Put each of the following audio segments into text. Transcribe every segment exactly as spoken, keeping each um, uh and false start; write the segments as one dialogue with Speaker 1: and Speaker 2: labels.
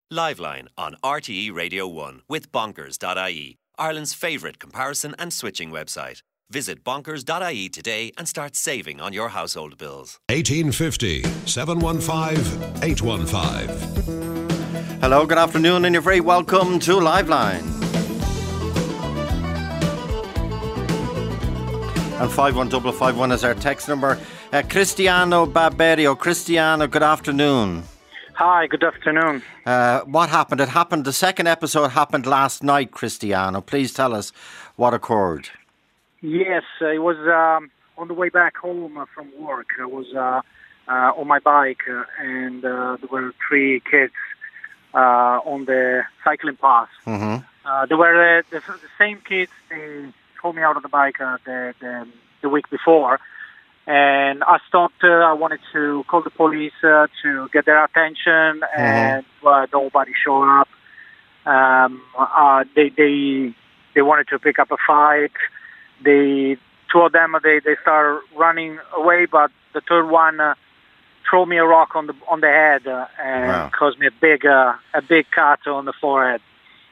Speaker 1: Liveline on R T E Radio one with bonkers dot I E, Ireland's favourite comparison and switching website. Visit bonkers dot I E today and start saving on your household bills.
Speaker 2: eighteen fifty, seven one five, eight one five.
Speaker 3: Hello, good afternoon, and you're very welcome to Liveline. And five one five five one is our text number. Uh, Cristiano Barberio. Cristiano, good afternoon.
Speaker 4: Hi, good afternoon.
Speaker 3: Uh, what happened? It happened, the second episode happened last night, Cristiano. Please tell us what occurred.
Speaker 4: Yes, uh, it was um, on the way back home uh, from work. I was uh, uh, on my bike uh, and uh, there were three kids uh, on the cycling path.
Speaker 3: Mm-hmm.
Speaker 4: Uh, they were uh, the, the same kids they pulled me out of the bike uh, the, the, the week before. And I stopped. Uh, I wanted to call the police uh, to get their attention, mm-hmm. and uh, nobody showed up. Um, uh, they they they wanted to pick up a fight. They two of them they they started running away, but the third one uh, threw me a rock on the on the head uh, and wow. caused me a big uh, a big cut on the forehead.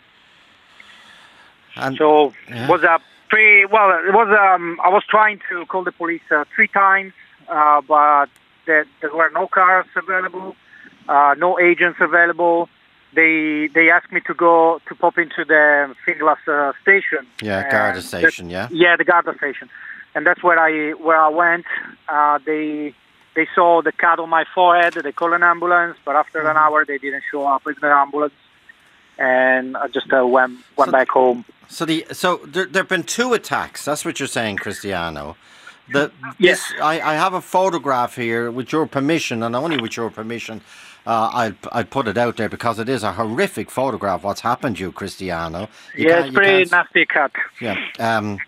Speaker 4: And, so yeah. it was a Pretty, well, it was. Um, I was trying to call the police uh, three times, uh, but there, there were no cars available, uh, no agents available. They they asked me to go to pop into the Finglas uh, station.
Speaker 3: Yeah, Garda station. Yeah.
Speaker 4: Yeah, the Garda station, and that's where I where I went. Uh, they they saw the cut on my forehead. They called an ambulance, but after mm-hmm. an hour they didn't show up with the ambulance, and I just uh, went went
Speaker 3: so
Speaker 4: back home.
Speaker 3: So the so there there've been two attacks. That's what you're saying, Cristiano. The
Speaker 4: yes,
Speaker 3: this, I I have a photograph here with your permission, and only with your permission. Uh, I'll I'll put it out there because it is a horrific photograph. What's happened to you, Cristiano? You
Speaker 4: yeah, it's pretty nasty cut.
Speaker 3: Yeah. Um.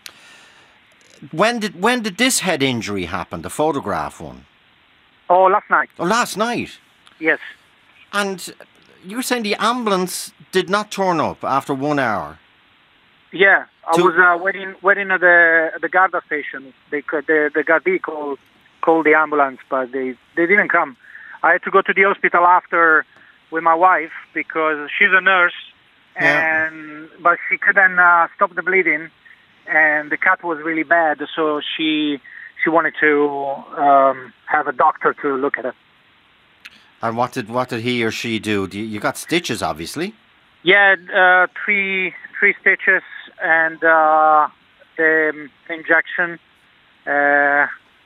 Speaker 3: When did when did this head injury happen? The photograph one.
Speaker 4: Oh, last night.
Speaker 3: Oh, last night.
Speaker 4: Yes.
Speaker 3: And you were saying the ambulance did not turn up after one hour.
Speaker 4: Yeah, I
Speaker 3: to
Speaker 4: was uh, waiting, waiting at the at the Garda station. They could, the the Gardaí called called the ambulance, but they, they didn't come. I had to go to the hospital after with my wife because she's a nurse,
Speaker 3: yeah.
Speaker 4: and but she couldn't uh, stop the bleeding, and the cut was really bad. So she she wanted to um, have a doctor to look at it.
Speaker 3: And what did what did he or she do? do you, you got stitches, obviously.
Speaker 4: Yeah, uh, three three stitches and uh, the injection, uh,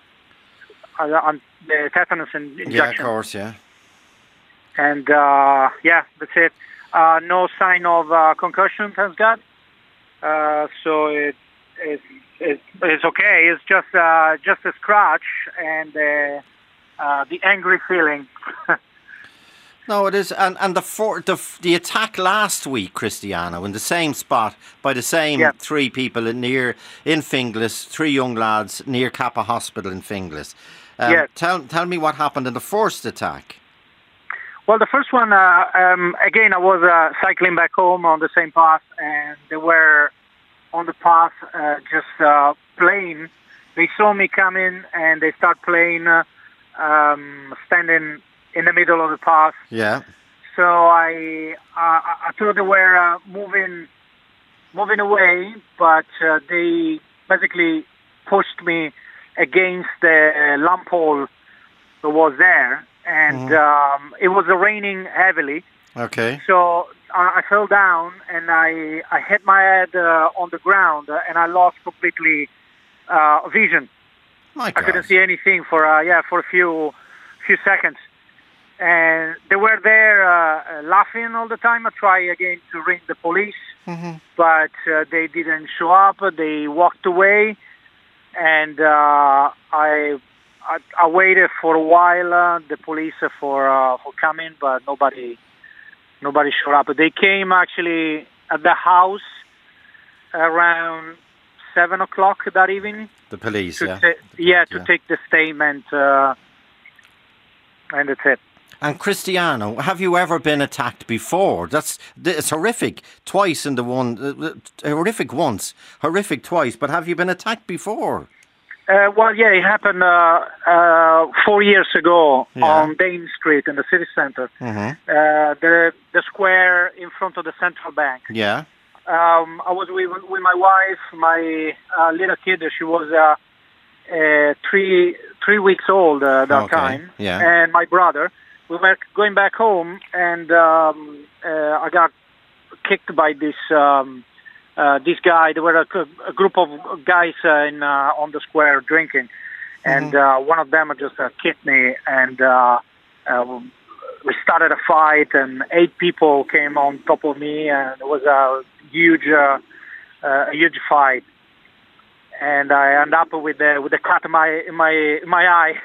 Speaker 4: on the tetanus injection.
Speaker 3: Yeah, of course, yeah.
Speaker 4: And uh, yeah, that's it. Uh, no sign of uh, concussion, thank God. Uh, so it, it, it it's okay. It's just uh, just a scratch and uh, uh, the angry feeling.
Speaker 3: No, it is, and and the, for, the the attack last week, Cristiano, in the same spot by the same
Speaker 4: yeah.
Speaker 3: three people in near in Finglas, three young lads near Kappa Hospital in Finglas. Um,
Speaker 4: yeah.
Speaker 3: Tell tell me what happened in the first attack.
Speaker 4: Well, the first one, uh, um, again, I was uh, cycling back home on the same path, and they were on the path uh, just uh, playing. They saw me coming, and they start playing, uh, um, standing in the middle of the path.
Speaker 3: Yeah.
Speaker 4: So I uh, I thought they were uh, moving moving away, but uh, they basically pushed me against the lamp pole that was there, and mm. um, it was raining heavily.
Speaker 3: Okay.
Speaker 4: So uh, I fell down and I I hit my head uh, on the ground, uh, and I lost completely uh, vision.
Speaker 3: My God.
Speaker 4: I couldn't see anything for uh, yeah for a few few seconds. And they were there uh, laughing all the time. I tried again to ring the police,
Speaker 3: mm-hmm.
Speaker 4: but uh, they didn't show up. They walked away, and uh, I, I I waited for a while. Uh, the police for uh, for coming, but nobody nobody showed up. They came actually at the house around seven o'clock that evening.
Speaker 3: The police,
Speaker 4: to
Speaker 3: yeah.
Speaker 4: ta- yeah, to
Speaker 3: yeah.
Speaker 4: take the statement, uh, and that's it.
Speaker 3: And Cristiano, have you ever been attacked before? That's it's horrific. Twice in the one, uh, horrific once, horrific twice. But have you been attacked before?
Speaker 4: Uh, well, yeah, it happened uh, uh, four years ago
Speaker 3: Yeah.
Speaker 4: on Dane Street in the city center.
Speaker 3: Mm-hmm.
Speaker 4: Uh, the the square in front of the central bank.
Speaker 3: Yeah.
Speaker 4: Um, I was with, with my wife, my uh, little kid. She was uh, uh, three three weeks old uh, at that
Speaker 3: Okay,
Speaker 4: time,
Speaker 3: yeah.
Speaker 4: and my brother. We were going back home, and um, uh, I got kicked by this um, uh, this guy. There were a, a group of guys uh, in uh, on the square drinking, and uh, one of them just uh, kicked me, and uh, uh, we started a fight, and eight people came on top of me, and it was a huge, uh, uh, a huge fight, and I ended up with the with a cut in my in my in my eye.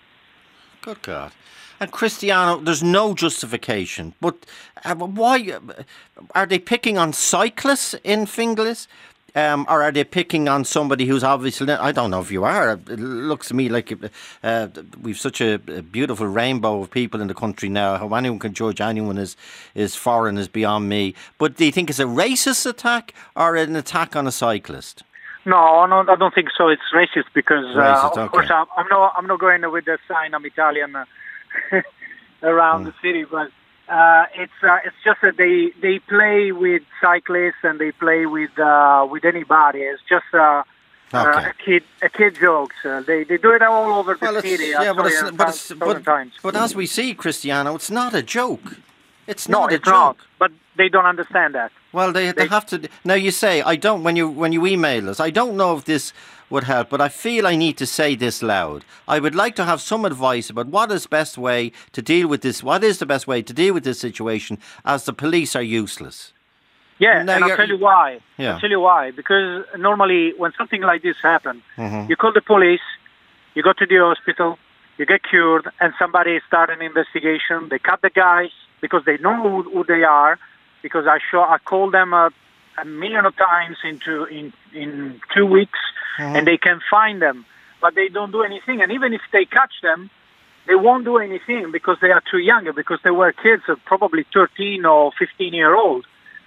Speaker 3: Good God. And Cristiano, there's no justification, but uh, why uh, are they picking on cyclists in Finglas? Um, or are they picking on somebody who's obviously, I don't know if you are, it looks to me like uh, we've such a, a beautiful rainbow of people in the country now. How anyone can judge anyone is, is foreign is beyond me. But do you think it's a racist attack or an attack on a cyclist?
Speaker 4: No, no, I don't think so. It's racist because,
Speaker 3: Racist,
Speaker 4: uh, of
Speaker 3: okay.
Speaker 4: course, I'm, I'm not. I'm not going with the sign I'm Italian uh, around
Speaker 3: Mm.
Speaker 4: the city, but uh, it's uh, it's just that they they play with cyclists and they play with uh, with anybody. It's just uh,
Speaker 3: Okay.
Speaker 4: uh, a kid a kid jokes. Uh, they they do it all over the
Speaker 3: Well, it's,
Speaker 4: city. I
Speaker 3: yeah, but
Speaker 4: saw
Speaker 3: it's,
Speaker 4: it
Speaker 3: but,
Speaker 4: a
Speaker 3: it's,
Speaker 4: thousand
Speaker 3: but,
Speaker 4: times.
Speaker 3: but as we see, Cristiano, it's not a joke. It's
Speaker 4: No,
Speaker 3: not a
Speaker 4: it's
Speaker 3: joke.
Speaker 4: not. But they don't understand that.
Speaker 3: Well, they they
Speaker 4: They-
Speaker 3: have to. Now you say I don't. When you when you email us, I don't know if this would help, but I feel I need to say this loud. I would like to have some advice about what is best way to deal with this. What is the best way to deal with this situation, as the police are useless.
Speaker 4: Yeah,
Speaker 3: Now
Speaker 4: and I'll
Speaker 3: you're-
Speaker 4: tell you why.
Speaker 3: Yeah.
Speaker 4: I'll tell you why. Because normally when something like this happens,
Speaker 3: Mhm.
Speaker 4: you call the police, you go to the hospital, you get cured, and somebody start an investigation. They cut the guys because they know who, who they are. Because I show, I called them uh, a million of times into in in two weeks, and they can find them, but they don't do anything. And even if they catch them, they won't do anything because they are too young. Because they were kids of probably thirteen or fifteen year old.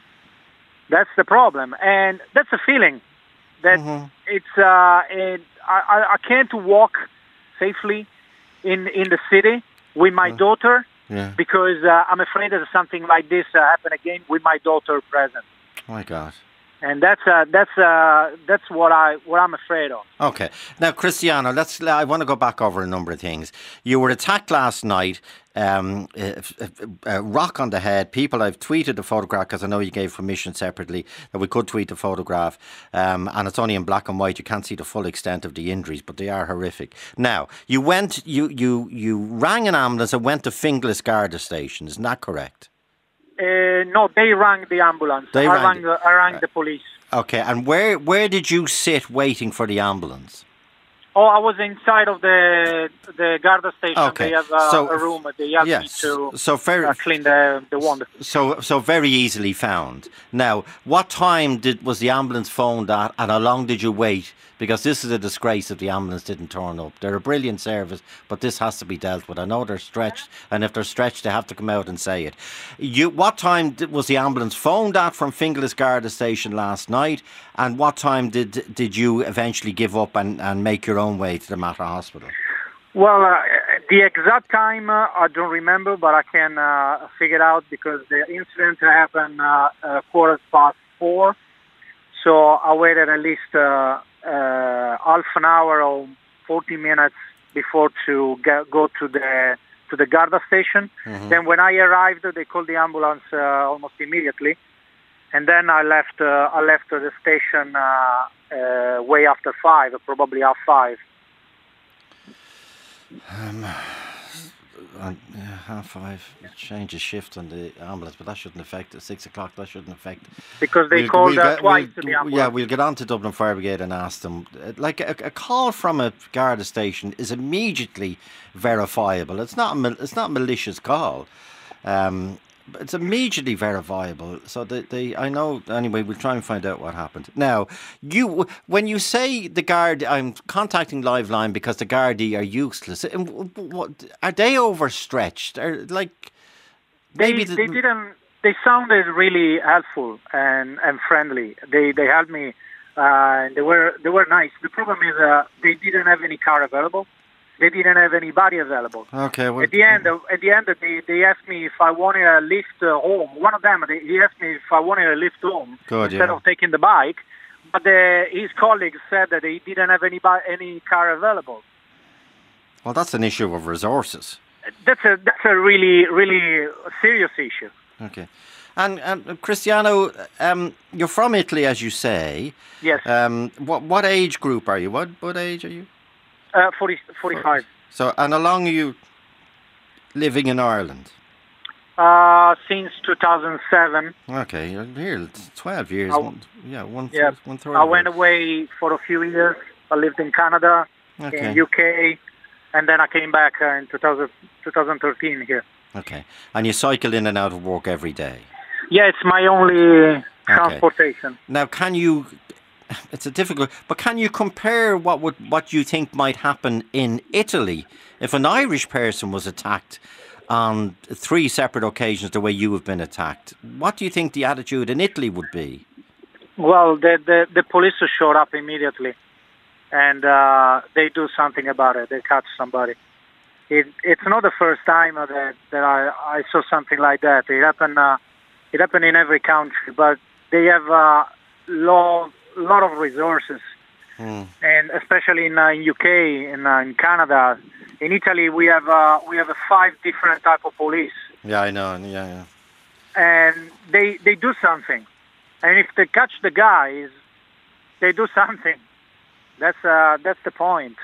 Speaker 4: That's the problem, and that's a feeling that it's. Uh, it, I, I- I can't walk safely in in the city with my daughter
Speaker 3: Yeah.
Speaker 4: because uh, I'm afraid that something like this uh, happen again with my daughter present,
Speaker 3: My God.
Speaker 4: and that's uh, that's uh, that's what I what I'm afraid of.
Speaker 3: Okay. Now, Cristiano, let's. I want to go back over a number of things. You were attacked last night. Um, a, a, a rock on the head. People, I've tweeted the photograph because I know you gave permission separately that we could tweet the photograph. Um, and it's only in black and white. You can't see the full extent of the injuries, but they are horrific. Now, you went, you you you rang an ambulance and went to Finglas Garda Station. Isn't that correct?
Speaker 4: Uh, no, they rang the ambulance.
Speaker 3: They
Speaker 4: I
Speaker 3: rang
Speaker 4: rang,
Speaker 3: the-
Speaker 4: the, I rang the police.
Speaker 3: Okay. And where where did you sit waiting for the ambulance?
Speaker 4: Oh, I was inside of the the Garda station.
Speaker 3: Okay,
Speaker 4: They have uh,
Speaker 3: so-
Speaker 4: a room. They helped
Speaker 3: yes,
Speaker 4: me to
Speaker 3: so very-
Speaker 4: uh, clean the the wound.
Speaker 3: So, so very easily found. Now, what time did was the ambulance phoned at, and how long did you wait? Because this is a disgrace if the ambulance didn't turn up. They're a brilliant service, but this has to be dealt with. I know they're stretched, and if they're stretched, they have to come out and say it. You, what time did, was the ambulance phoned at from Finglas Garda Station last night, and what time did did you eventually give up and, and make your own way to the Mater Hospital?
Speaker 4: Well, uh, the exact time uh, I don't remember, but I can uh, figure it out because the incident happened uh, uh, quarter past four. So I waited at least uh, uh, half an hour or forty minutes before to get, go to the to the Garda station. Then when I arrived, they called the ambulance uh, almost immediately, and then I left. Uh, I left the station uh, uh, way after five, probably half five.
Speaker 3: Uh, yeah, half five, change of shift on the ambulance, but that shouldn't affect it. Six o'clock, that shouldn't affect it.
Speaker 4: Because they
Speaker 3: We'll-
Speaker 4: called
Speaker 3: we'll
Speaker 4: uh,
Speaker 3: get-
Speaker 4: twice
Speaker 3: we'll-
Speaker 4: to the ambulance.
Speaker 3: Yeah, we'll get on to Dublin Fire Brigade and ask them. Uh, Like a, a call from a Garda station is immediately verifiable. It's not a, mal- it's not a malicious call. Um, but it's immediately verifiable. So they, they, I know. Anyway, we'll try and find out what happened. Now, you, when you say the guard, I'm contacting Liveline because the Gardaí are useless. And w- w- what are they overstretched? Are like
Speaker 4: They,
Speaker 3: maybe the-
Speaker 4: they didn't. They sounded really helpful and, and friendly. They they helped me Uh, they were they were nice. The problem is uh, they didn't have any car available. They didn't have anybody available.
Speaker 3: Okay. Well,
Speaker 4: at the end, at the end, they they asked me if I wanted a lift uh, home. One of them, they, he asked me if I wanted a lift home
Speaker 3: Good,
Speaker 4: instead
Speaker 3: yeah.
Speaker 4: of taking the bike. But the, his colleagues said that they didn't have any bi- any car available.
Speaker 3: Well, that's an issue of resources.
Speaker 4: That's a that's a really really serious issue.
Speaker 3: Okay. And, and Cristiano, um, you're from Italy, as you say.
Speaker 4: Yes.
Speaker 3: Um, what what age group are you? What what age are you?
Speaker 4: Uh, forty, forty-five.
Speaker 3: So, and how long are you living in Ireland?
Speaker 4: Uh, since two thousand seven.
Speaker 3: Okay, you're here twelve years.
Speaker 4: I,
Speaker 3: one, yeah, one,
Speaker 4: yeah.
Speaker 3: one third.
Speaker 4: I went away for a few years. I lived in Canada,
Speaker 3: Okay.
Speaker 4: in U K, and then I came back uh, in two thousand, twenty thirteen here.
Speaker 3: Okay, and you cycle in and out of work every day.
Speaker 4: Yeah, it's my only transportation.
Speaker 3: Now, can you? It's a difficult, but can you compare what would what you think might happen in Italy if an Irish person was attacked on three separate occasions the way you have been attacked? What do you think the attitude in Italy would be?
Speaker 4: Well, the the, the police showed up immediately, and uh, they do something about it. They catch somebody. It, it's not the first time that that I, I saw something like that. It happened. Uh, it happened in every country, but they have a lot lot of resources,
Speaker 3: Mm.
Speaker 4: and especially in, uh, in U K, in, uh, in Canada, in Italy, we have uh, we have a five different type of police.
Speaker 3: Yeah, I know. Yeah, yeah.
Speaker 4: And they they do something, and if they catch the guys, they do something. That's uh that's the point.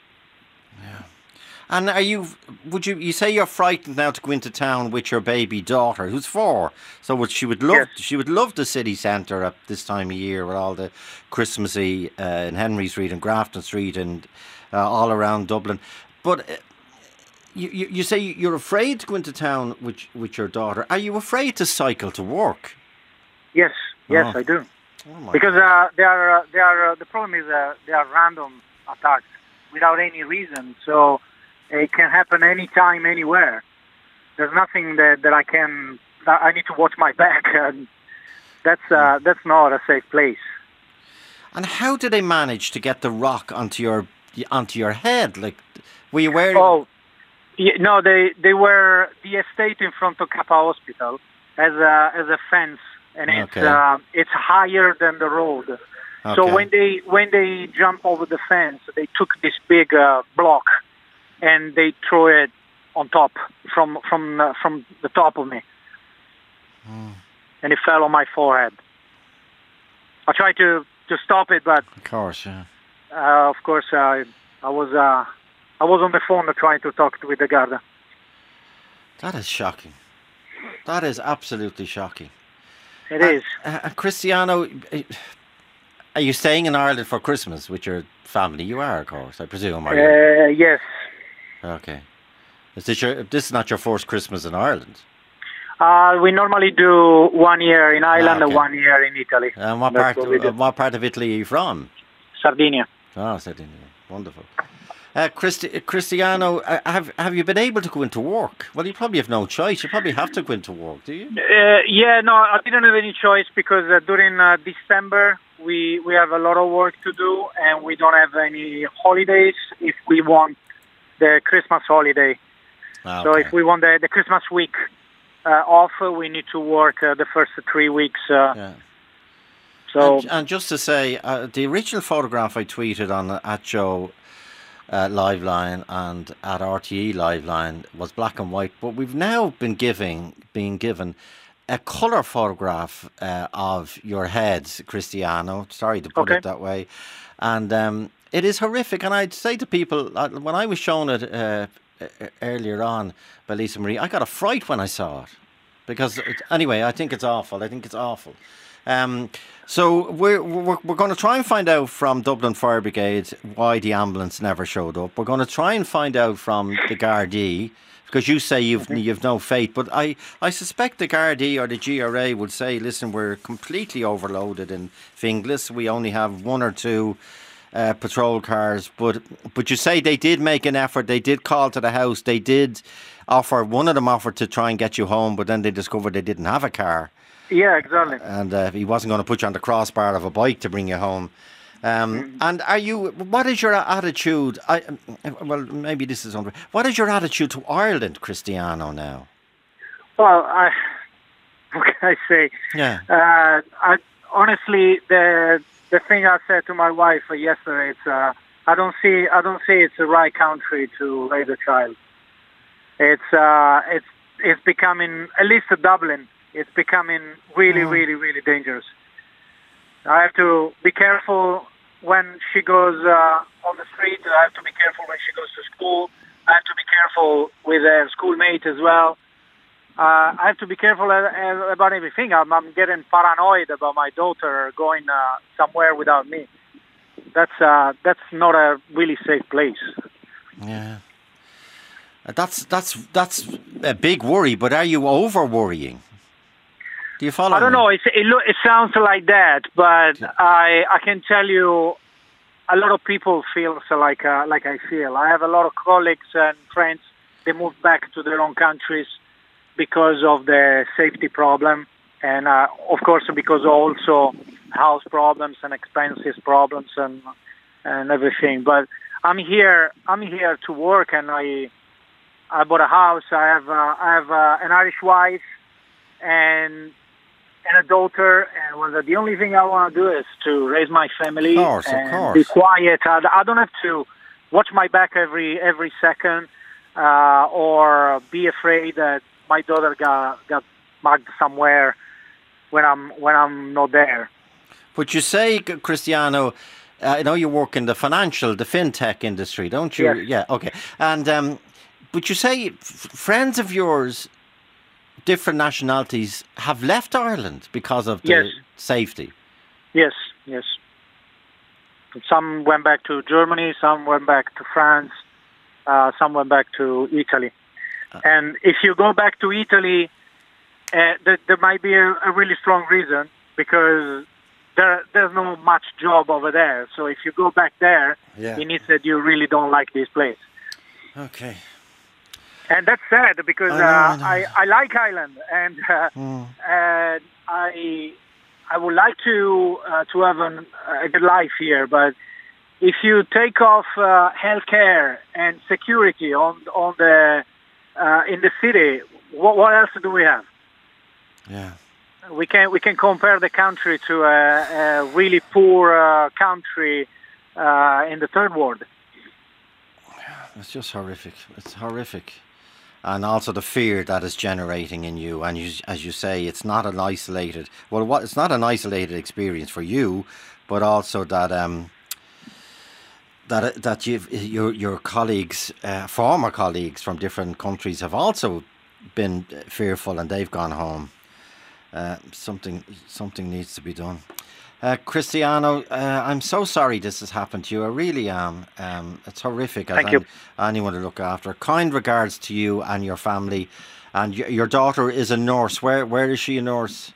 Speaker 3: And are you? Would you? You say you're frightened now to go into town with your baby daughter, who's four. So would she would love?
Speaker 4: Yes.
Speaker 3: She would love the city centre at this time of year with all the Christmassy uh, in Henry Street and Grafton Street and uh, all around Dublin. But uh, you, you you say you're afraid to go into town with with your daughter. Are you afraid to cycle to work?
Speaker 4: Yes, yes,
Speaker 3: Oh.
Speaker 4: I do.
Speaker 3: Oh my
Speaker 4: Because
Speaker 3: God.
Speaker 4: uh, they are uh, they are uh, the problem is uh, they are random attacks without any reason. So it can happen anytime, anywhere. There's nothing that, that I can. That I need to watch my back. And that's uh, that's not a safe place.
Speaker 3: And how did they manage to get the rock onto your onto your head? Like, were you wearing?
Speaker 4: Oh, yeah, no, they they were the estate in front of Kappa Hospital as a as a fence, and it's
Speaker 3: Okay.
Speaker 4: uh, it's higher than the road. So
Speaker 3: Okay.
Speaker 4: when they when they jump over the fence, they took this big uh, block and they threw it on top from from uh, from the top of me,
Speaker 3: Hmm.
Speaker 4: and it fell on my forehead. I tried to, to stop it, but
Speaker 3: Of course, yeah.
Speaker 4: uh, of course uh, I was uh, I was on the phone trying to talk with the guard.
Speaker 3: That is shocking. That is absolutely shocking.
Speaker 4: It is.
Speaker 3: Uh, uh, Cristiano, uh, are you staying in Ireland for Christmas with your family? You are, of course, I presume. Are you?
Speaker 4: Uh, yes.
Speaker 3: Okay. Is this your? This is not your first Christmas in Ireland.
Speaker 4: Uh, we normally do one year in Ireland
Speaker 3: Ah,
Speaker 4: and
Speaker 3: okay.
Speaker 4: one year in Italy.
Speaker 3: And what
Speaker 4: That's
Speaker 3: part?
Speaker 4: what we do.
Speaker 3: Uh, what part of Italy are you from?
Speaker 4: Sardinia.
Speaker 3: Oh, Sardinia. Wonderful. Uh, Christi- Cristiano, uh, have have you been able to go into work? Well, you probably have no choice. You probably have to go into work, do you?
Speaker 4: Uh, yeah, no, I didn't have any choice because uh, during uh, December we we have a lot of work to do and we don't have any holidays if we want the Christmas holiday.
Speaker 3: Ah,
Speaker 4: So
Speaker 3: okay.
Speaker 4: if we want the, the Christmas week uh, off, uh, we need to work uh, the first three weeks. Uh,
Speaker 3: Yeah.
Speaker 4: So
Speaker 3: And, and just to say, uh, the original photograph I tweeted on uh, at Joe uh, Liveline and at R T E Liveline was black and white, but we've now been giving, being given a colour photograph uh, of your head, Cristiano. Sorry to put
Speaker 4: Okay.
Speaker 3: it that way. And um, it is horrific. And I'd say to people, uh, when I was shown it uh, e- earlier on by Lisa Marie, I got a fright when I saw it. Because, it, anyway, I think it's awful. I think it's awful. Um, so we're, we're we're going to try and find out from Dublin Fire Brigade why the ambulance never showed up. We're going to try and find out from the Gardaí, because you say you've you've no faith, but I, I suspect the Gardaí or the G R A would say, listen, we're completely overloaded in Finglas. We only have one or two uh, patrol cars, but but you say they did make an effort. They did call to the house. They did offer. One of them offered to try and get you home, but then they discovered they didn't have a car.
Speaker 4: Yeah, exactly.
Speaker 3: And uh, he wasn't going to put you on the crossbar of a bike to bring you home. Um, mm. And are you? What is your attitude? I, well, maybe this is unfair. What is your attitude to Ireland, Cristiano, now?
Speaker 4: Well, I, what can I say?
Speaker 3: Yeah.
Speaker 4: Uh, I, honestly, the the thing I said to my wife yesterday, it's uh, I don't see I don't see it's the right country to raise a child. It's uh, it's it's becoming, at least in Dublin, it's becoming really, mm. really, really dangerous. I have to be careful when she goes uh, on the street. I have to be careful when she goes to school. I have to be careful with her schoolmate as well. Uh, I have to be careful uh, about everything. I'm, I'm getting paranoid about my daughter going uh, somewhere without me. That's uh, that's not a really safe place.
Speaker 3: Yeah, that's that's that's a big worry. But are you over worrying? Do you follow?
Speaker 4: I don't
Speaker 3: me?
Speaker 4: know. It's, it lo- it sounds like that, but yeah. I I can tell you, a lot of people feel so like uh, like I feel. I have a lot of colleagues and friends. They moved back to their own countries because of the safety problem, and uh, of course because also house problems and expenses problems and and everything. But I'm here. I'm here to work, and I I bought a house. I have uh, I have uh, an Irish wife and and a daughter, and well, the only thing I want to do is to raise my family
Speaker 3: of course,
Speaker 4: and
Speaker 3: of course.
Speaker 4: be quiet. I, I don't have to watch my back every every second uh, or be afraid that my daughter got got mugged somewhere when I'm when I'm not there.
Speaker 3: But you say, Cristiano, uh, I know you work in the financial, the fintech industry, don't you?
Speaker 4: Yes.
Speaker 3: Yeah, okay. And um, but you say f- friends of yours, different nationalities, have left Ireland because of the
Speaker 4: yes.
Speaker 3: safety.
Speaker 4: Yes, yes. Some went back to Germany, some went back to France, uh, some went back to Italy. Uh, and if you go back to Italy, uh, there, there might be a, a really strong reason, because there there's no much job over there. So if you go back there,
Speaker 3: yeah.
Speaker 4: it means that you really don't like this place.
Speaker 3: Okay.
Speaker 4: And that's sad, because
Speaker 3: I, know,
Speaker 4: uh,
Speaker 3: I, know.
Speaker 4: I, I like Ireland, and uh,
Speaker 3: mm.
Speaker 4: and I I would like to uh, to have an, a good life here. But if you take off uh, healthcare and security on on the uh, in the city, what, what else do we have?
Speaker 3: Yeah,
Speaker 4: we can we can compare the country to a, a really poor uh, country uh, in the third world.
Speaker 3: It's just horrific. It's horrific. And also the fear that is generating in you. And you, as you say, it's not an isolated, well, what, it's not an isolated experience for you, but also that um, that that you've, your your colleagues, uh, former colleagues from different countries have also been fearful, and they've gone home. Uh, something something needs to be done. Uh, Cristiano, uh, I'm so sorry this has happened to you. I really am. Um, it's horrific.
Speaker 4: Thank
Speaker 3: as
Speaker 4: you.
Speaker 3: I, anyone to look after. Kind regards to you and your family. And y- your daughter is a nurse. Where Where is she a nurse?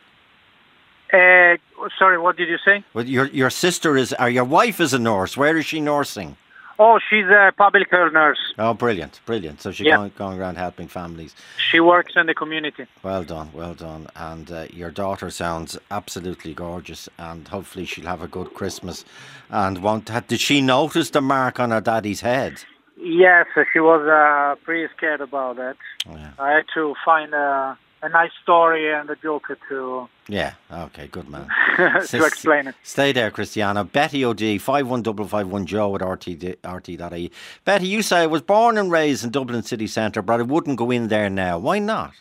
Speaker 4: Uh, sorry, what did you say?
Speaker 3: Well, your your sister is, or your wife is a nurse. Where is she nursing?
Speaker 4: Oh, she's a public health nurse.
Speaker 3: Oh, brilliant, brilliant. So she's
Speaker 4: yeah.
Speaker 3: going, going around helping families.
Speaker 4: She works in the community.
Speaker 3: Well done, well done. And uh, your daughter sounds absolutely gorgeous, and hopefully she'll have a good Christmas. And won't, did she notice the mark on her daddy's head?
Speaker 4: Yes, she was uh, pretty scared about that.
Speaker 3: Oh, yeah.
Speaker 4: I had to find a, a nice story and a joke to...
Speaker 3: Yeah, okay, good man.
Speaker 4: to explain it.
Speaker 3: Stay there, Cristiano. Betty O'D, five one five five one Joe at R T R T dot I E. Betty, you say I was born and raised in Dublin city centre, but I wouldn't go in there now. Why not?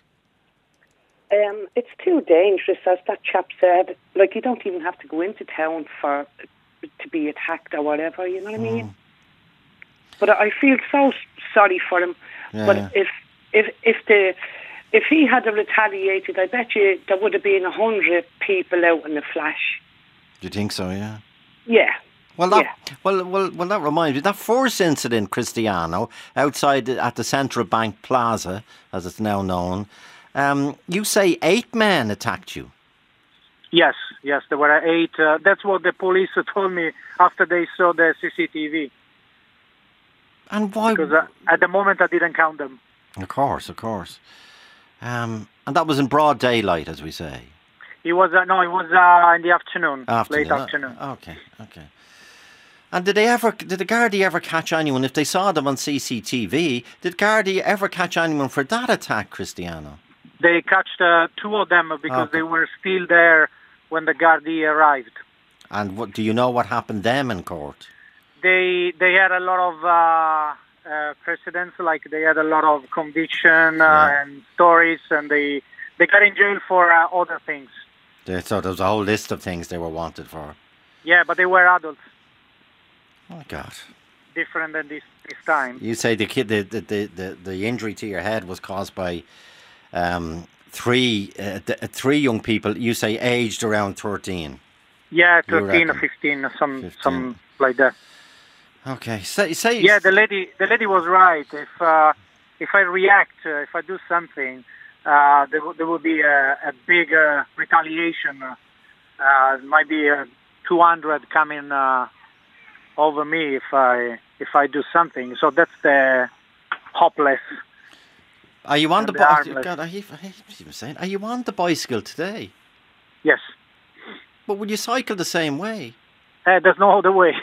Speaker 5: Um, it's too dangerous, as that chap said. Like, you don't even have to go into town for to be attacked or whatever, you know what I mean? Mm. But I feel so sorry for him.
Speaker 3: Yeah.
Speaker 5: But if if if the if he had retaliated, I bet you there would have been a hundred people out in the flash.
Speaker 3: Do you think so? Yeah.
Speaker 5: Yeah.
Speaker 3: Well, that
Speaker 5: yeah.
Speaker 3: well, well, well. That reminds me. That first incident, Cristiano, outside at the Central Bank Plaza, as it's now known. Um, you say eight men attacked you.
Speaker 4: Yes, yes, there were eight. Uh, that's what the police told me after they saw the C C T V.
Speaker 3: And why?
Speaker 4: Because uh, at the moment I didn't count them.
Speaker 3: Of course, of course. Um, and that was in broad daylight, as we say.
Speaker 4: It was uh, no, it was uh, in the afternoon,
Speaker 3: Afternoon.
Speaker 4: late afternoon.
Speaker 3: Uh, okay, okay. And did they ever? Did the Gardaí ever catch anyone? If they saw them on C C T V, did Gardaí ever catch anyone for that attack, Cristiano?
Speaker 4: They catched uh, two of them because
Speaker 3: Okay.
Speaker 4: they were still there when the Gardaí arrived.
Speaker 3: And what do you know? What happened them in court?
Speaker 4: They they had a lot of uh, uh, precedents, like they had a lot of conviction uh,
Speaker 3: Yeah.
Speaker 4: and stories, and they they got in jail for uh, other things.
Speaker 3: They, so there was a whole list of things they were wanted for.
Speaker 4: Yeah, but they were adults,
Speaker 3: Oh my God!
Speaker 4: different than this this time.
Speaker 3: You say the kid, the the the, the, the injury to your head was caused by um, three uh, th- three young people. You say aged around thirteen.
Speaker 4: Yeah,
Speaker 3: You
Speaker 4: thirteen or
Speaker 3: reckon?
Speaker 4: fifteen, or some
Speaker 3: fifteen.
Speaker 4: some like that.
Speaker 3: Okay, say say.
Speaker 4: Yeah, the lady the lady was right. If uh, if I react, uh, if I do something, uh, there w- there will be a, a big uh, retaliation. Uh, uh, might be uh, two hundred coming uh, over me if I if I do something. So that's the hopeless.
Speaker 3: Are you on
Speaker 4: and
Speaker 3: the
Speaker 4: the
Speaker 3: bicycle?
Speaker 4: armless.
Speaker 3: God, I hate, I hate even saying. Are you on the bicycle today?
Speaker 4: Yes,
Speaker 3: But would you cycle the same way?
Speaker 4: uh, there's no other way.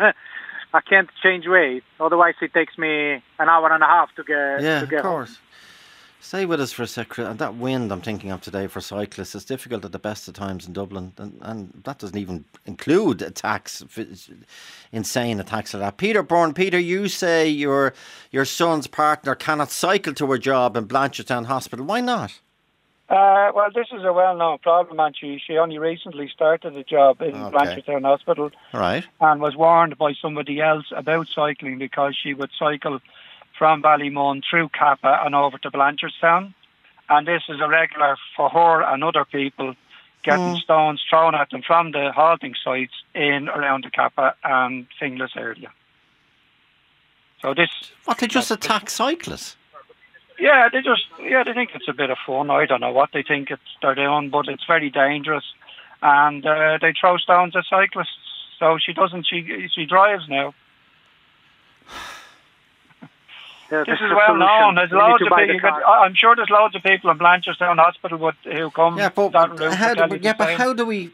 Speaker 4: I can't change way. Otherwise, it takes me an hour and a half to get
Speaker 3: Yeah,
Speaker 4: to get
Speaker 3: of
Speaker 4: home.
Speaker 3: course. Stay with us for a sec. Chris. And that wind I'm thinking of today for cyclists is difficult at the best of times in Dublin, and, and that doesn't even include attacks, f- insane attacks like that. Peter Byrne, Peter, you say your your son's partner cannot cycle to her job in Blanchardstown Hospital. Why not?
Speaker 6: Uh, well, this is a well-known problem, and she, she only recently started a job in
Speaker 3: Okay.
Speaker 6: Blanchardstown Hospital
Speaker 3: All right.
Speaker 6: and was warned by somebody else about cycling because she would cycle from Ballymun through Kappa and over to Blanchardstown. And this is a regular for her and other people getting
Speaker 3: Mm.
Speaker 6: stones thrown at them from the halting sites in around the Kappa and Finglas area. So this...
Speaker 3: What, they just attack cyclists?
Speaker 6: Yeah, they just yeah they think it's a bit of fun. I don't know what they think it's they're doing, but it's very dangerous, and uh, they throw stones at cyclists. So she doesn't. She she drives now.
Speaker 4: Yeah,
Speaker 6: This
Speaker 4: that's
Speaker 6: is
Speaker 4: the
Speaker 6: well
Speaker 4: solution.
Speaker 6: known. There's
Speaker 4: You need
Speaker 6: loads
Speaker 4: to
Speaker 6: of
Speaker 4: buy the
Speaker 6: people.
Speaker 4: car.
Speaker 6: I'm sure there's loads of people in Blanchardstown Hospital would, who come
Speaker 3: Yeah, but
Speaker 6: that route.
Speaker 3: how
Speaker 6: to
Speaker 3: do
Speaker 6: tell
Speaker 3: we,
Speaker 6: you
Speaker 3: yeah,
Speaker 6: the
Speaker 3: but
Speaker 6: same.
Speaker 3: how do we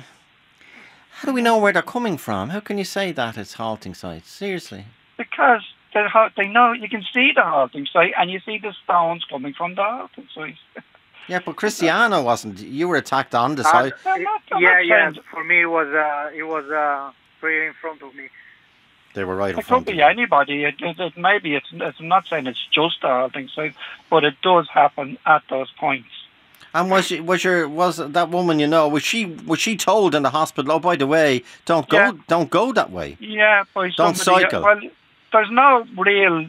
Speaker 3: how do we know where they're coming from? How can you say that it's halting sites? Seriously.
Speaker 6: Because they ha- they know you can see the halting site and you see the stones coming from the halting site.
Speaker 3: Yeah, but Cristiano wasn't. You were attacked on the
Speaker 4: Uh,
Speaker 3: side.
Speaker 6: I'm not- I'm
Speaker 4: yeah,
Speaker 6: not
Speaker 4: yeah.
Speaker 6: saying-
Speaker 4: For me, it was uh, it was uh, right in front of me.
Speaker 3: They were right in
Speaker 6: It could
Speaker 3: front of
Speaker 6: be
Speaker 3: you.
Speaker 6: anybody. It, it, it maybe it's, it's. I'm not saying it's just a halting site, but it does happen at those points.
Speaker 3: And was she, was your was that woman you know was she was she told in the hospital? Oh, by the way, don't go
Speaker 6: Yeah.
Speaker 3: don't go that way.
Speaker 6: Yeah, by
Speaker 3: Don't
Speaker 6: somebody.
Speaker 3: cycle.
Speaker 6: Well, there's no real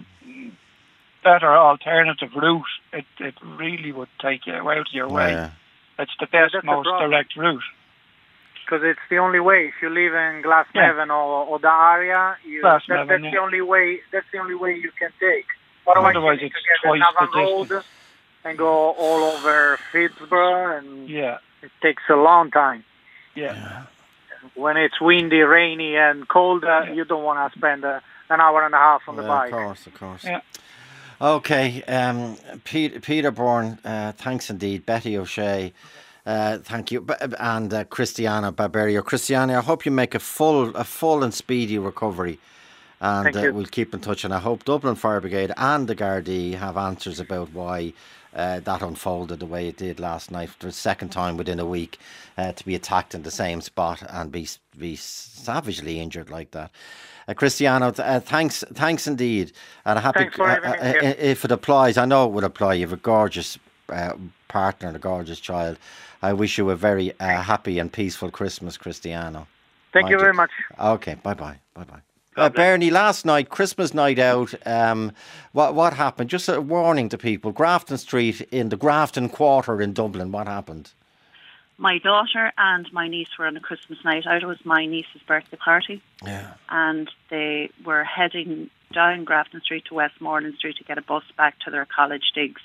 Speaker 6: better alternative route. It it really would take you out of your way.
Speaker 3: Yeah.
Speaker 6: It's the best,
Speaker 4: that's the
Speaker 6: most
Speaker 4: problem.
Speaker 6: direct route.
Speaker 4: Because it's the only way. If you live in Glasnevin or, or the area, you, that,
Speaker 6: Glasnevin,
Speaker 4: that's
Speaker 6: yeah.
Speaker 4: the only way. That's the only way you can take. Otherwise,
Speaker 6: Otherwise
Speaker 4: you need
Speaker 6: it's
Speaker 4: to get
Speaker 6: twice
Speaker 4: the
Speaker 6: the
Speaker 4: Navan Road
Speaker 6: distance.
Speaker 4: and go all over Fitzborough, and
Speaker 6: Yeah,
Speaker 4: it takes a long time.
Speaker 6: yeah.
Speaker 4: When it's windy, rainy, and cold, uh,
Speaker 6: Yeah.
Speaker 4: you don't want to spend uh, an hour and a half on the
Speaker 3: Yeah,
Speaker 4: bike.
Speaker 3: of course, of course.
Speaker 6: Yeah.
Speaker 3: Okay, um, Peter, Peter Bourne, uh, thanks indeed. Betty O'Shea, uh, thank you, B- and uh, Christiana Barberio. Christiana, I hope you make a full, a full and speedy recovery, and
Speaker 4: Thank
Speaker 3: uh,
Speaker 4: you.
Speaker 3: we'll keep in touch. And I hope Dublin Fire Brigade and the Gardaí have answers about why uh, that unfolded the way it did last night. For the second time within a week uh, to be attacked in the same spot and be be savagely injured like that. Uh, Cristiano, th- uh, thanks, thanks indeed, and a happy.
Speaker 4: Thanks for having me
Speaker 3: uh,
Speaker 4: here.
Speaker 3: uh, if it applies, I know it would apply. You have a gorgeous uh, partner and a gorgeous child. I wish you a very uh, happy and peaceful Christmas, Cristiano.
Speaker 4: Thank you
Speaker 3: Mind
Speaker 4: very much.
Speaker 3: Okay, bye bye, bye bye. Uh, Bernie, last night, Christmas night out, um, what what happened? Just a warning to people. Grafton Street in the Grafton Quarter in Dublin. What happened?
Speaker 7: My daughter and my niece were on a Christmas night out. It was my niece's birthday party,
Speaker 3: Yeah.
Speaker 7: and they were heading down Grafton Street to Westmoreland Street to get a bus back to their college digs,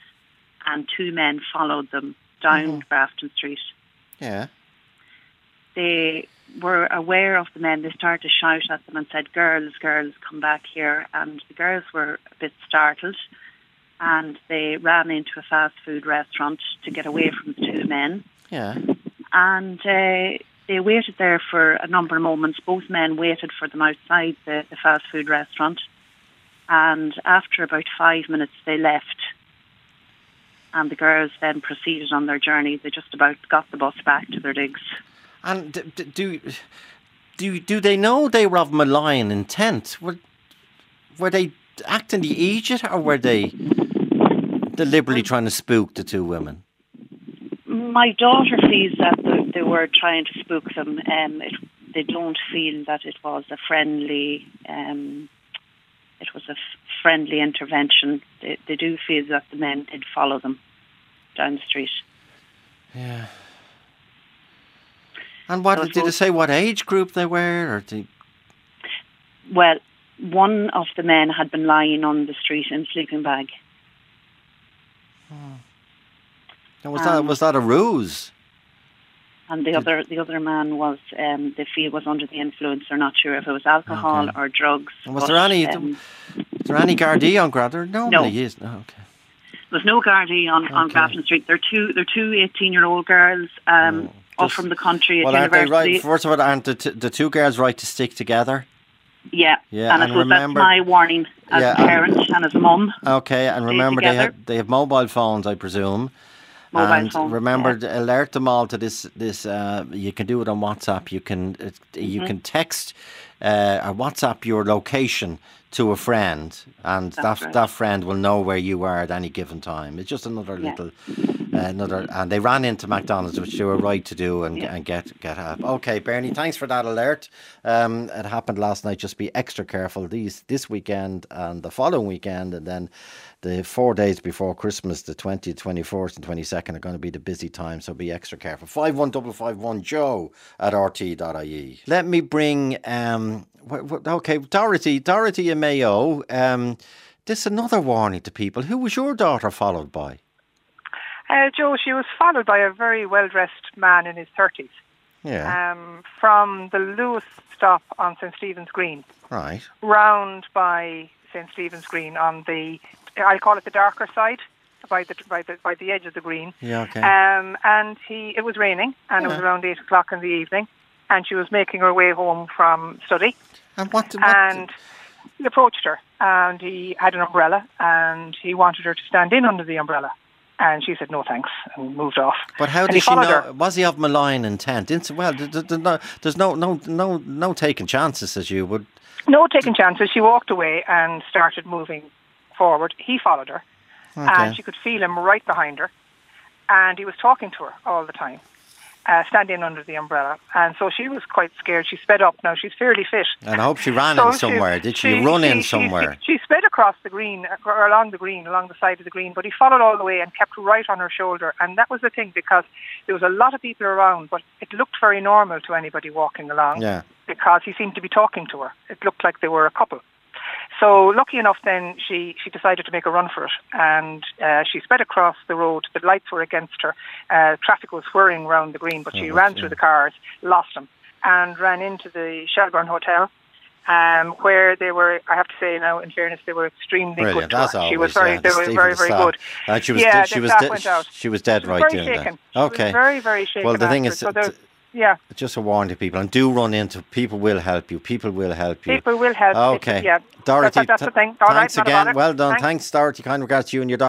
Speaker 7: and two men followed them down Grafton Street.
Speaker 3: Yeah.
Speaker 7: They were aware of the men. They started to shout at them and said, "Girls, girls, come back here." And the girls were a bit startled. and they ran into a fast food restaurant to get away from the two men.
Speaker 3: Yeah.
Speaker 7: And uh, they waited there for a number of moments. Both men waited for them outside the, the fast food restaurant. And after about five minutes, they left. And the girls then proceeded on their journey. They just about got the bus back to their digs.
Speaker 3: And d- do do do they know they were of malign intent? Were were they acting the idiot, or were they deliberately trying to spook the two women?
Speaker 7: My daughter feels that they, they were trying to spook them. Um, it, they don't feel that it was a friendly. Um, it was a f- friendly intervention. They, they do feel that the men did follow them down the street.
Speaker 3: Yeah. And what
Speaker 7: So
Speaker 3: did they say? What age group they were, or did...
Speaker 7: Well, one of the men had been lying on the street in a sleeping bag.
Speaker 3: Oh. Now, was that was that a ruse?
Speaker 7: And the
Speaker 3: Did-
Speaker 7: other the other man was, um, they feel, was under the influence. They're not sure if it was alcohol
Speaker 3: Okay.
Speaker 7: or drugs.
Speaker 3: And was
Speaker 7: but,
Speaker 3: there any?
Speaker 7: um,
Speaker 3: Is there any Gardaí on Grafton? There normally is. No, okay.
Speaker 7: There's no Gardaí on, on
Speaker 3: Okay.
Speaker 7: Grafton Street. They're two they're two eighteen-year-old girls um,
Speaker 3: Oh,
Speaker 7: off
Speaker 3: just-
Speaker 7: from the country at
Speaker 3: Well, aren't they
Speaker 7: university.
Speaker 3: right? First of all, aren't the, t- the two girls right to stick together?
Speaker 7: Yeah,
Speaker 3: Yeah,
Speaker 7: and I
Speaker 3: and
Speaker 7: suppose
Speaker 3: remember-
Speaker 7: that's my warning as
Speaker 3: Yeah,
Speaker 7: a
Speaker 3: and-
Speaker 7: parent and as a mum.
Speaker 3: Okay, and
Speaker 7: Stay
Speaker 3: remember they
Speaker 7: together.
Speaker 3: have they have mobile phones, I presume.
Speaker 7: Mobile
Speaker 3: and
Speaker 7: phones,
Speaker 3: remember,
Speaker 7: yeah.
Speaker 3: to alert them all to this. This uh, you can do it on WhatsApp. You can uh, you
Speaker 7: Mm-hmm.
Speaker 3: can text uh, or WhatsApp your location to a friend, and
Speaker 7: That's
Speaker 3: that
Speaker 7: right.
Speaker 3: that friend will know where you are at any given time. It's just another
Speaker 7: Yeah.
Speaker 3: little. Uh, another, and they ran into McDonald's, which they were right to do, and,
Speaker 7: Yeah.
Speaker 3: and get get help. Okay, Bernie, thanks for that alert. Um, it happened last night. Just be extra careful these this weekend and the following weekend, and then the four days before Christmas, the twentieth, twenty-fourth, and twenty-second are going to be the busy time. So be extra careful. Five one double five one Joe at r t dot i e. Let me bring um. wh- wh- Okay, Dorothy, Dorothy and Mayo. Um, this is another warning to people. Who was your daughter followed by?
Speaker 8: Uh, Joe, she was followed by a very well-dressed man in his thirties
Speaker 3: Yeah.
Speaker 8: um, from the Lewis stop on St Stephen's Green,
Speaker 3: Right.
Speaker 8: round by St Stephen's Green on the, I'll call it the darker side, by the by the by the edge of the green.
Speaker 3: Yeah. Okay.
Speaker 8: Um, and he, it was raining, and it was
Speaker 3: Yeah.
Speaker 8: around eight o'clock in the evening, and she was making her way home from study,
Speaker 3: and what? what
Speaker 8: and he approached her, and he had an umbrella, and he wanted her to stand in under the umbrella. And she said, no thanks, and moved off.
Speaker 3: But how
Speaker 8: and
Speaker 3: did
Speaker 8: he
Speaker 3: she know?
Speaker 8: followed her.
Speaker 3: Was he of malign intent? Ins- Well, th- th- th- no- there's no, no, no, no taking chances, as you would.
Speaker 8: No taking chances. She walked away and started moving forward. He followed her,
Speaker 3: Okay.
Speaker 8: and she could feel him right behind her. And he was talking to her all the time, uh, standing under the umbrella. And so she was quite scared. She sped up. Now, she's fairly fit.
Speaker 3: And I hope she ran
Speaker 8: So
Speaker 3: in somewhere. Did she,
Speaker 8: she-
Speaker 3: run
Speaker 8: she-
Speaker 3: in
Speaker 8: she-
Speaker 3: somewhere?
Speaker 8: She, she sped across the green, or along the green, along the side of the green, but he followed all the way and kept right on her shoulder. And that was the thing, because there was a lot of people around, but it looked very normal to anybody walking along,
Speaker 3: Yeah.
Speaker 8: because he seemed to be talking to her. It looked like they were a couple. So lucky enough then, she, she decided to make a run for it, and uh, she sped across the road. The lights were against her. Uh, traffic was whirring around the green, but she
Speaker 3: Oh,
Speaker 8: ran
Speaker 3: yeah.
Speaker 8: through the cars, lost them, and ran into the Shelburne Hotel, um, where they were, I have to say now, in fairness, they were extremely
Speaker 3: Brilliant.
Speaker 8: good to
Speaker 3: That's
Speaker 8: her.
Speaker 3: always.
Speaker 8: She was very,
Speaker 3: yeah.
Speaker 8: they were
Speaker 3: Stephen
Speaker 8: very,
Speaker 3: the
Speaker 8: very
Speaker 3: staff.
Speaker 8: good.
Speaker 3: And she was.
Speaker 8: Yeah,
Speaker 3: dead,
Speaker 8: the
Speaker 3: she was.
Speaker 8: staff
Speaker 3: dead.
Speaker 8: went out.
Speaker 3: She was dead
Speaker 8: She was
Speaker 3: right
Speaker 8: very
Speaker 3: doing
Speaker 8: shaken.
Speaker 3: that. Okay.
Speaker 8: She was very, very shaken.
Speaker 3: Well, the thing
Speaker 8: after.
Speaker 3: is,
Speaker 8: so
Speaker 3: t-
Speaker 8: there's- yeah,
Speaker 3: just a warning to people, and do run into people. Will help you. People will help you.
Speaker 8: people will help.
Speaker 3: Okay.
Speaker 8: Yeah,
Speaker 3: Dorothy,
Speaker 8: That, that's the
Speaker 3: th-
Speaker 8: thing. All right,
Speaker 3: thanks
Speaker 8: not a
Speaker 3: again.
Speaker 8: bother.
Speaker 3: Well done.
Speaker 8: Thanks.
Speaker 3: Thanks, Dorothy. Kind regards to you and your daughter.